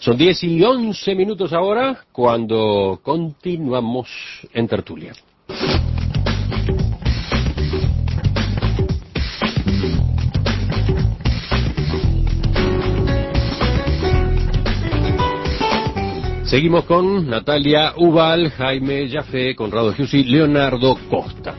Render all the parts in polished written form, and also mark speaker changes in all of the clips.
Speaker 1: Son 10:11 ahora cuando continuamos en tertulia. Seguimos con Natalia Ubal, Jaime Jaffe, Conrado Giussi, Leonardo Costa.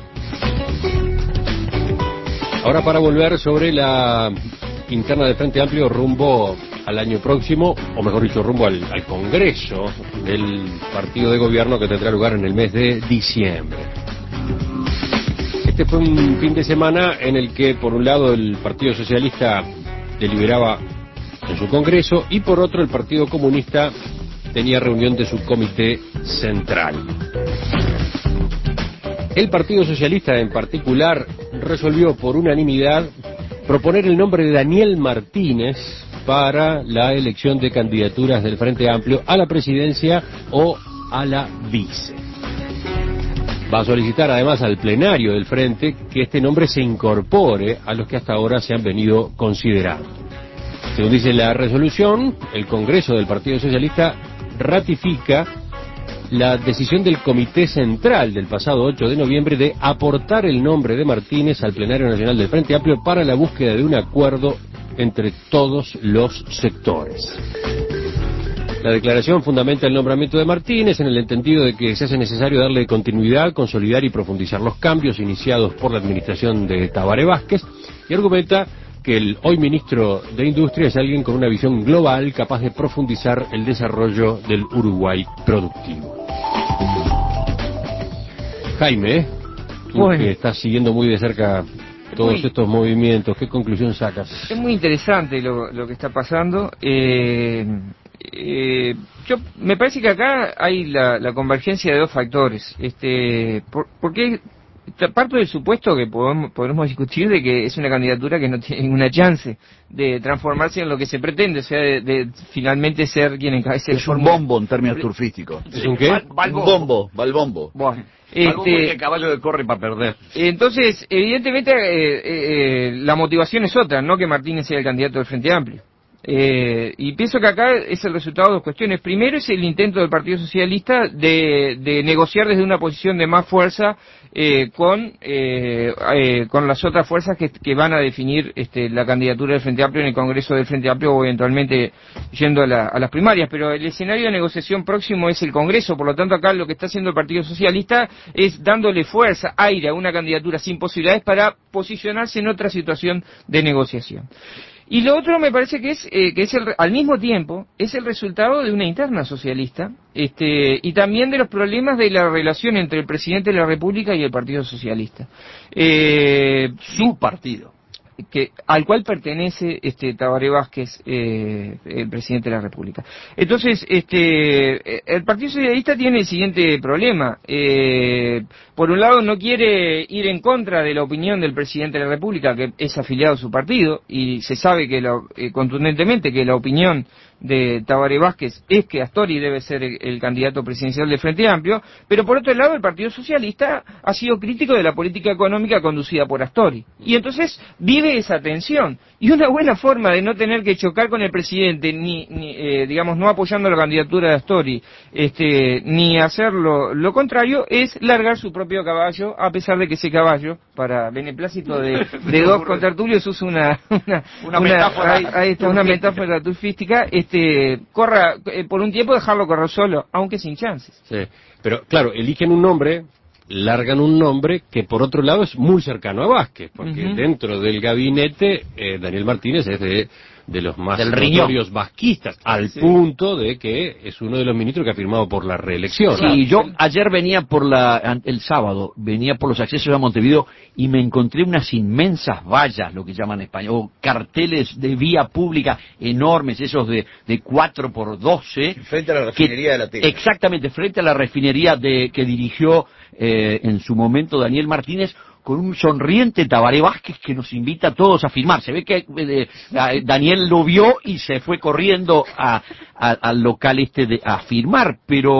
Speaker 1: Ahora para volver sobre la interna del Frente Amplio rumbo al año próximo, o mejor dicho, rumbo al Congreso del partido de gobierno que tendrá lugar en el mes de diciembre. Este fue un fin de semana en el que, por un lado, el Partido Socialista deliberaba en su Congreso y, por otro, el Partido Comunista tenía reunión de su comité central. El Partido Socialista, en particular, resolvió por unanimidad proponer el nombre de Daniel Martínez para la elección de candidaturas del Frente Amplio a la presidencia o a la vice. Va a solicitar además al plenario del Frente que este nombre se incorpore a los que hasta ahora se han venido considerando. Según dice la resolución, el Congreso del Partido Socialista ratifica la decisión del Comité Central del pasado 8 de noviembre de aportar el nombre de Martínez al Plenario Nacional del Frente Amplio para la búsqueda de un acuerdo entre todos los sectores. La declaración fundamenta el nombramiento de Martínez en el entendido de que se hace necesario darle continuidad, consolidar y profundizar los cambios iniciados por la administración de Tabaré Vázquez, y argumenta que el hoy ministro de Industria es alguien con una visión global capaz de profundizar el desarrollo del Uruguay productivo. Jaime, tú que estás siguiendo muy de cerca todos estos movimientos, ¿qué conclusión sacas?
Speaker 2: Es muy interesante lo que está pasando. Me parece que acá hay la convergencia de dos factores. Porque parto del supuesto que podemos discutir de que es una candidatura que no tiene ninguna chance de transformarse en lo que se pretende, o sea, de finalmente ser quien encabece el
Speaker 3: un bombo en términos turfísticos.
Speaker 1: ¿Es un qué?
Speaker 3: Balbombo.
Speaker 2: Bueno,
Speaker 3: el caballo que corre para perder.
Speaker 2: Entonces, evidentemente, la motivación es otra, no que Martínez sea el candidato del Frente Amplio. Y pienso que acá es el resultado de dos cuestiones. Primero es el intento del Partido Socialista de negociar desde una posición de más fuerza con las otras fuerzas que van a definir la candidatura del Frente Amplio en el Congreso del Frente Amplio o eventualmente yendo a las primarias. Pero el escenario de negociación próximo es el Congreso, por lo tanto acá lo que está haciendo el Partido Socialista es dándole fuerza, aire a una candidatura sin posibilidades para posicionarse en otra situación de negociación. Y lo otro me parece que es al mismo tiempo es el resultado de una interna socialista y también de los problemas de la relación entre el presidente de la República y el Partido Socialista.
Speaker 3: Su partido.
Speaker 2: Al cual pertenece Tabaré Vázquez, el presidente de la República. Entonces, el Partido Socialista tiene el siguiente problema. Por un lado, no quiere ir en contra de la opinión del presidente de la República, que es afiliado a su partido, y se sabe que contundentemente que la opinión de Tabaré Vázquez es que Astori debe ser el candidato presidencial del Frente Amplio, pero por otro lado el Partido Socialista ha sido crítico de la política económica conducida por Astori, y entonces vive esa tensión, y una buena forma de no tener que chocar con el presidente, digamos, no apoyando la candidatura de Astori, ni hacer lo contrario, es largar su propio caballo, a pesar de que ese caballo, para beneplácito de dos contertulios, usa una metáfora, ahí está, una metáfora turfística, corra, por un tiempo dejarlo correr solo, aunque sin chances.
Speaker 1: Sí, pero claro, eligen un nombre, largan un nombre que por otro lado es muy cercano a Vázquez, porque dentro del gabinete Daniel Martínez es de los más notorios vasquistas, al punto de que es uno de los ministros que ha firmado por la reelección.
Speaker 3: Sí, yo ayer venía el sábado, venía por los accesos a Montevideo y me encontré unas inmensas vallas, lo que llaman en español, o carteles de vía pública enormes, esos de 4x12.
Speaker 4: Frente a la refinería de la Tena.
Speaker 3: Exactamente, frente a la refinería que dirigió en su momento Daniel Martínez, con un sonriente Tabaré Vázquez que nos invita a todos a firmar. Se ve que Daniel lo vio y se fue corriendo al local a firmar, pero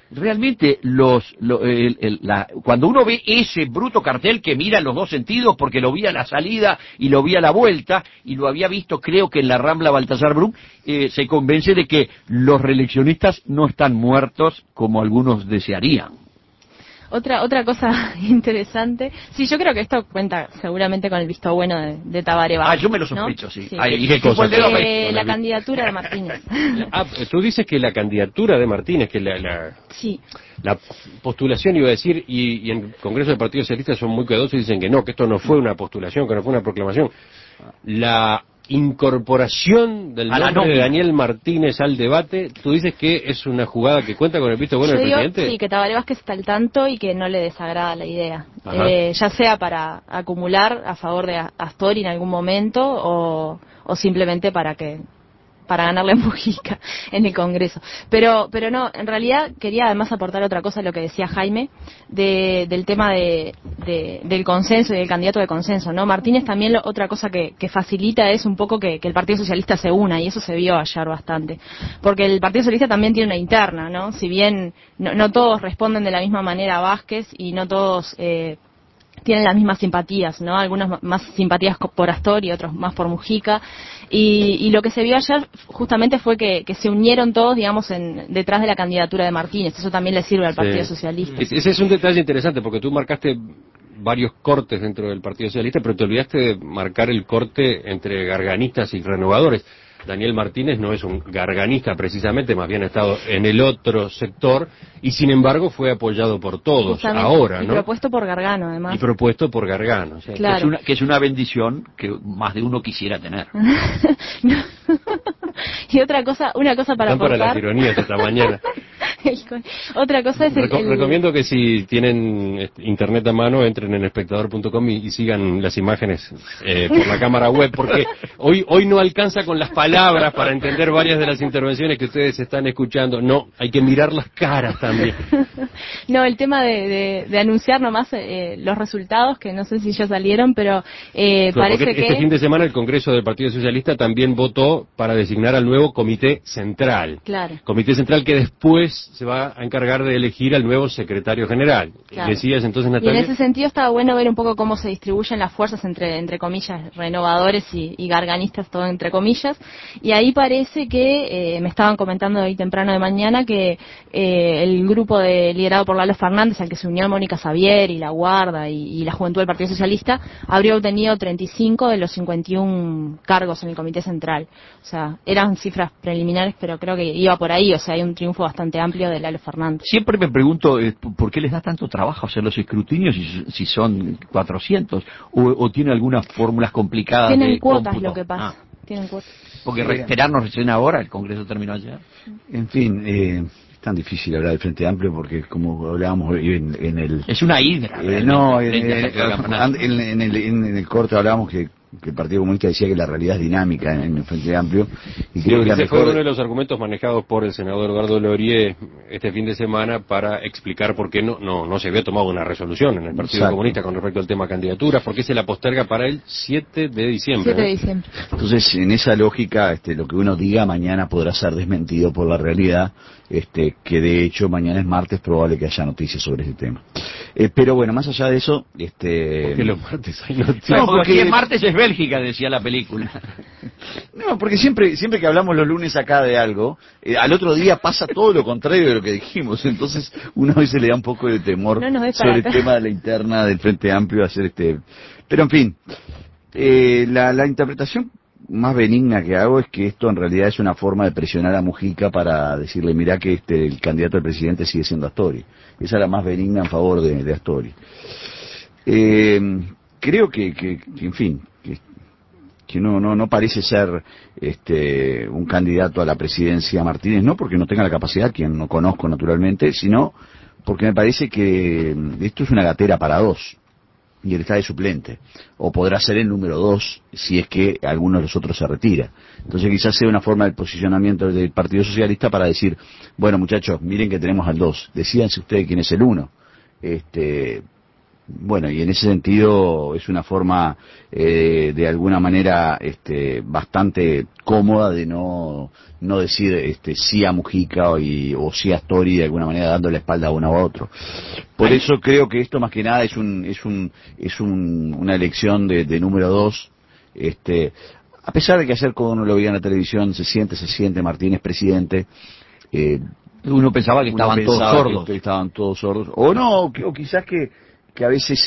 Speaker 3: realmente cuando uno ve ese bruto cartel que mira en los dos sentidos, porque lo vi a la salida y lo vi a la vuelta, y lo había visto creo que en la Rambla Baltasar Brum, se convence de que los reeleccionistas no están muertos como algunos desearían.
Speaker 4: Otra cosa interesante, sí, yo creo que esto cuenta seguramente con el visto bueno de Tabaré Vázquez.
Speaker 3: Yo me lo sospecho, ¿no?
Speaker 4: Sí.
Speaker 3: ¿Y qué cosa?
Speaker 4: La candidatura de Martínez.
Speaker 1: Tú dices que la candidatura de Martínez, que
Speaker 4: sí.
Speaker 1: La postulación, iba a decir, y en el Congreso del Partido Socialista son muy cuidadosos y dicen que no, que esto no fue una postulación, que no fue una proclamación. La incorporación del nombre de Daniel Martínez al debate, tú dices que es una jugada que cuenta con el visto bueno del presidente.
Speaker 4: Sí, que Tabaré Vázquez está al tanto y que no le desagrada la idea, ya sea para acumular a favor de Astori en algún momento o simplemente para ganarle a Mujica en el Congreso. Pero no, en realidad quería además aportar otra cosa a lo que decía Jaime, del tema del consenso y del candidato de consenso, ¿no? Martínez también otra cosa que facilita es un poco que el Partido Socialista se una, y eso se vio ayer bastante. Porque el Partido Socialista también tiene una interna, ¿no? Si bien no todos responden de la misma manera a Vázquez y no todos tienen las mismas simpatías, ¿no? Algunos más simpatías por Astori, otros más por Mujica, y lo que se vio ayer justamente fue que se unieron todos, digamos, detrás de la candidatura de Martínez. Eso también le sirve al Partido Socialista.
Speaker 1: Ese es un detalle interesante, porque tú marcaste varios cortes dentro del Partido Socialista, pero te olvidaste de marcar el corte entre garganistas y renovadores. Daniel Martínez no es un garganista precisamente, más bien ha estado en el otro sector, y sin embargo fue apoyado por todos. Justamente, ahora, ¿no?
Speaker 4: Y propuesto por Gargano, además.
Speaker 1: Y propuesto por Gargano. ¿Sí?
Speaker 4: Claro.
Speaker 3: Que es una bendición que más de uno quisiera tener.
Speaker 4: Y una cosa para aportar.
Speaker 1: Para las ironías esta mañana.
Speaker 4: Otra cosa es
Speaker 1: Recomiendo que si tienen internet a mano entren en espectador.com y sigan las imágenes por la cámara web, porque hoy no alcanza con las palabras para entender varias de las intervenciones que ustedes están escuchando. No, hay que mirar las caras también.
Speaker 4: No, el tema de anunciar nomás los resultados, que no sé si ya salieron, pero parece que...
Speaker 1: Este fin de semana el Congreso del Partido Socialista también votó para designar al nuevo Comité Central.
Speaker 4: Claro.
Speaker 1: Comité Central que después se va a encargar de elegir al nuevo Secretario General.
Speaker 4: Claro.
Speaker 1: Decías entonces, Natalia.
Speaker 4: Y en ese sentido estaba bueno ver un poco cómo se distribuyen las fuerzas entre comillas, renovadores y garganistas, todo entre comillas. Y ahí parece que, me estaban comentando hoy temprano de mañana, que el grupo liderado por Lalo Fernández, al que se unió Mónica Xavier y La Guarda y la Juventud del Partido Socialista, habría obtenido 35 de los 51 cargos en el Comité Central. O sea, eran cifras preliminares, pero creo que iba por ahí. O sea, hay un triunfo bastante amplio de Lalo Fernández.
Speaker 3: Siempre me pregunto por qué les da tanto trabajo hacer los escrutinios si son 400 o tiene algunas fórmulas complicadas.
Speaker 4: Tienen
Speaker 3: de
Speaker 4: cuotas,
Speaker 3: cómputo.
Speaker 4: lo que pasa. Tienen cuotas.
Speaker 3: Porque esperarnos recién ahora, el Congreso terminó ayer.
Speaker 5: En fin, es tan difícil hablar del Frente Amplio porque, como hablábamos en el...
Speaker 3: Es una hidra.
Speaker 5: En el corte hablábamos que el Partido Comunista decía que la realidad es dinámica en el Frente Amplio, y creo que
Speaker 1: ese fue uno de los argumentos manejados por el senador Eduardo Lorie este fin de semana para explicar por qué no se había tomado una resolución en el Partido Comunista con respecto al tema candidaturas, porque se la posterga para el 7 de diciembre.
Speaker 4: 7 de diciembre.
Speaker 5: Entonces, en esa lógica, lo que uno diga mañana podrá ser desmentido por la realidad, que de hecho mañana es martes, probable que haya noticias sobre ese tema. Pero bueno, más allá de eso,
Speaker 1: porque los martes hay noticias.
Speaker 3: No, porque el martes es Bélgica, decía la película.
Speaker 5: No, porque siempre que hablamos los lunes acá de algo, al otro día pasa todo lo contrario de lo que dijimos. Entonces uno a veces le da un poco de temor sobre el tema de la interna del Frente Amplio, pero en fin, la interpretación más benigna que hago es que esto en realidad es una forma de presionar a Mujica para decirle, mirá que el candidato al presidente sigue siendo Astori. Esa es la más benigna en favor de Astori. Creo que en fin, que no parece ser un candidato a la presidencia Martínez, no porque no tenga la capacidad, quien no conozco naturalmente, sino porque me parece que esto es una gatera para dos, y él está de suplente, o podrá ser el número 2 si es que alguno de los otros se retira. Entonces quizás sea una forma de posicionamiento del Partido Socialista para decir, bueno muchachos, miren que tenemos al 2, decídanse ustedes quién es el 1. bueno, y en ese sentido es una forma de alguna manera bastante cómoda de no decir sí a Mujica o sí a Astori, de alguna manera dando la espalda a uno u otro. Por eso creo que esto más que nada es una elección de número 2. A pesar de que ayer cuando uno lo veía en la televisión se siente Martínez presidente,
Speaker 3: uno pensaba que estaban todos sordos.
Speaker 5: Que estaban todos sordos. O no, o quizás que a veces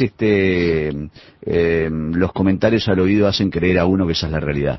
Speaker 5: los comentarios al oído hacen creer a uno que esa es la realidad.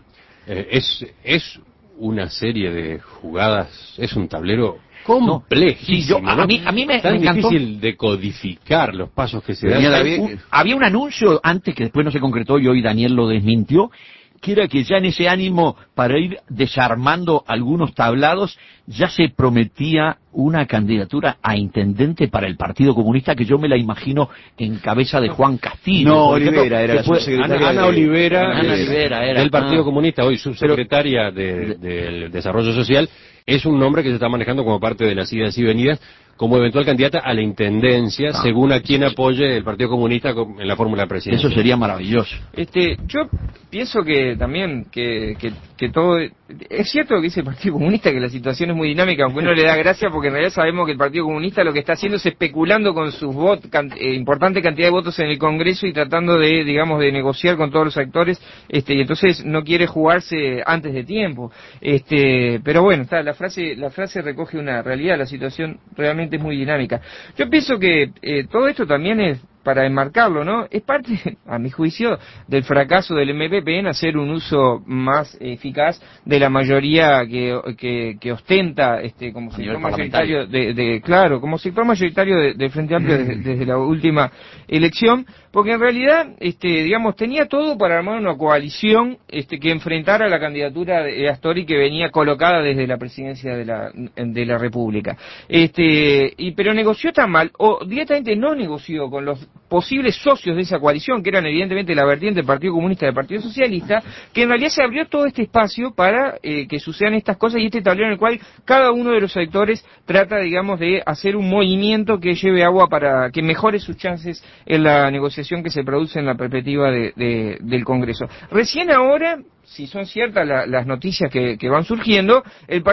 Speaker 1: Es una serie de jugadas, es un tablero complejísimo.
Speaker 3: Sí, a mí me encantó.
Speaker 1: Difícil de codificar los pasos que se dan.
Speaker 3: Había un anuncio antes que después no se concretó y hoy Daniel lo desmintió, que era que ya en ese ánimo para ir desarmando algunos tablados ya se prometía una candidatura a intendente para el Partido Comunista, que yo me la imagino en cabeza de Juan Castillo.
Speaker 5: No, Olivera era la subsecretaria.
Speaker 1: Ana Olivera
Speaker 3: era
Speaker 1: del Partido Comunista, hoy subsecretaria del Desarrollo Social, es un nombre que se está manejando como parte de las idas y venidas como eventual candidata a la intendencia, según a quien apoye el Partido Comunista en la fórmula presidencial.
Speaker 3: Eso sería maravilloso.
Speaker 2: Yo pienso que también que todo es cierto lo que dice el Partido Comunista, que la situación es muy dinámica, aunque uno le da gracia porque en realidad sabemos que el Partido Comunista lo que está haciendo es especulando con sus votos, importante cantidad de votos en el Congreso y tratando de negociar con todos los actores, y entonces no quiere jugarse antes de tiempo. Pero bueno, la frase recoge una realidad, la situación realmente es muy dinámica. Yo pienso que todo esto también es, para enmarcarlo, ¿no? Es parte, a mi juicio, del fracaso del MPP en hacer un uso más eficaz de la mayoría que ostenta como sector mayoritario como sector mayoritario del Frente Amplio desde la última elección, porque en realidad tenía todo para armar una coalición que enfrentara la candidatura de Astori, que venía colocada desde la presidencia de la República. Pero negoció tan mal, o directamente no negoció con los posibles socios de esa coalición, que eran evidentemente la vertiente del Partido Comunista y del Partido Socialista, que en realidad se abrió todo este espacio para que sucedan estas cosas y este tablero en el cual cada uno de los sectores trata, de hacer un movimiento que lleve agua para que mejore sus chances en la negociación que se produce en la perspectiva del Congreso. Recién ahora, si son ciertas las noticias que van surgiendo,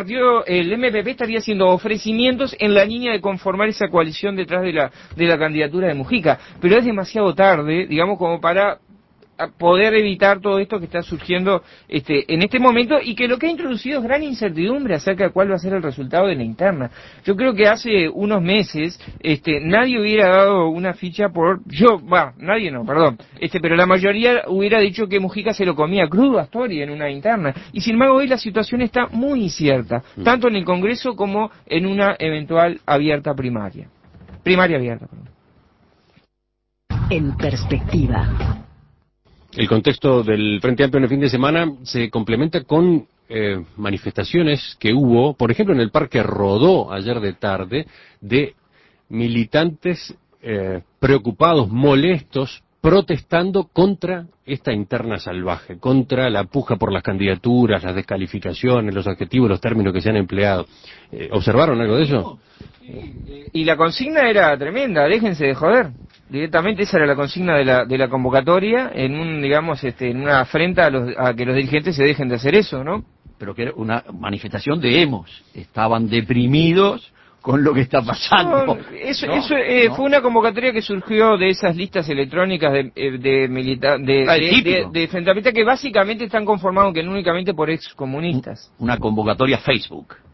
Speaker 2: el MPP estaría haciendo ofrecimientos en la línea de conformar esa coalición detrás de la candidatura de Mujica, pero es demasiado tarde, como para poder evitar todo esto que está surgiendo en este momento, y que lo que ha introducido es gran incertidumbre acerca de cuál va a ser el resultado de la interna. Yo creo que hace unos meses nadie hubiera dado una ficha pero la mayoría hubiera dicho que Mujica se lo comía crudo a Astori en una interna, y sin embargo hoy la situación está muy incierta, tanto en el Congreso como en una eventual primaria abierta.
Speaker 6: En perspectiva.
Speaker 1: El contexto del Frente Amplio en el fin de semana se complementa con manifestaciones que hubo, por ejemplo, en el Parque Rodó ayer de tarde, de militantes preocupados, molestos, protestando contra esta interna salvaje, contra la puja por las candidaturas, las descalificaciones, los adjetivos, los términos que se han empleado. ¿Observaron algo de eso?
Speaker 2: Y la consigna era tremenda, déjense de joder. Directamente esa era la consigna de la convocatoria, en en una afrenta a que los dirigentes se dejen de hacer eso, ¿no?
Speaker 3: Pero que era una manifestación de hemos, estaban deprimidos con lo que está pasando.
Speaker 2: Fue una convocatoria que surgió de esas listas electrónicas de Frente Amplio, que básicamente están conformados únicamente por excomunistas.
Speaker 3: Una convocatoria Facebook.